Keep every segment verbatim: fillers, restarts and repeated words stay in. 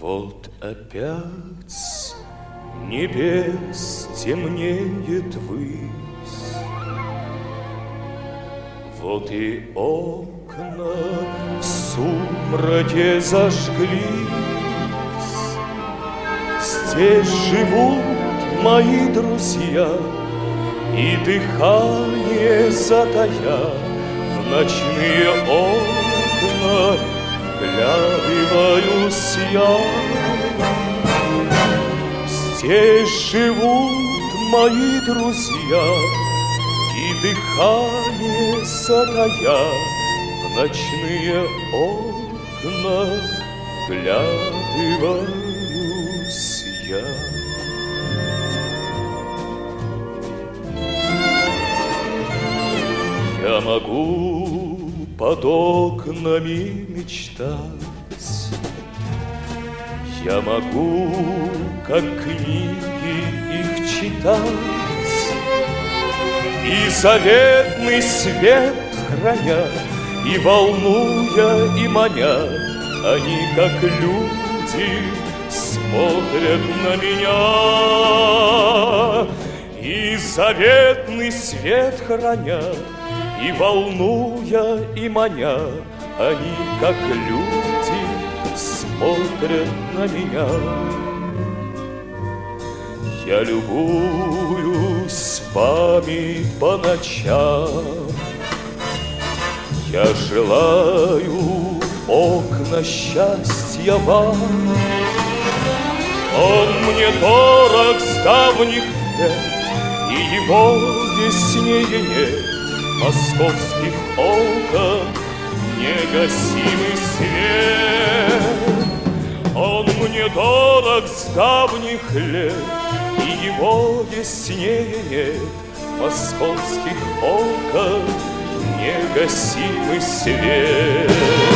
Вот опять с небес темнеет высь, вот и окна в сумраке зажглись. Здесь живут мои друзья, и дыхание затая в ночные окна вглядываюсь я. Здесь живут мои друзья, и дыхание затая в ночные окна вглядываюсь я. Я могу под окнами мечтать, я могу, как книги, их читать, и заветный свет храня, и волнуя, и маня, они, как люди, смотрят на меня. И заветный свет храня, и волнуя, и маня, они, как люди, смотрят на меня. Я любуюсь вами по ночам, я желаю окна счастья вам. Он мне дорог с давних лет, и его яснее нет московских окон негасимый свет. Он мне дорог с давних лет, и его яснее нет московских окон негасимый свет.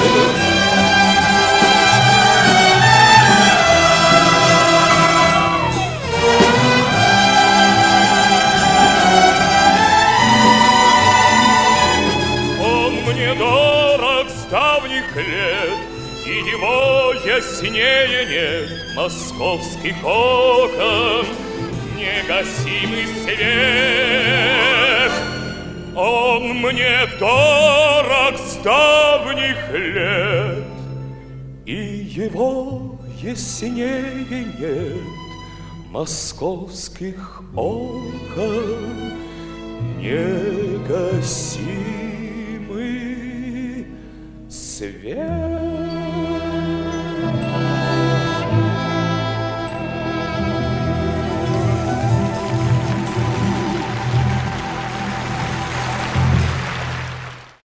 Дорог с давних лет, и его яснее нет московских окон негасимый свет. Он мне дорог с давних лет, и его яснее нет московских окон негасимый свет.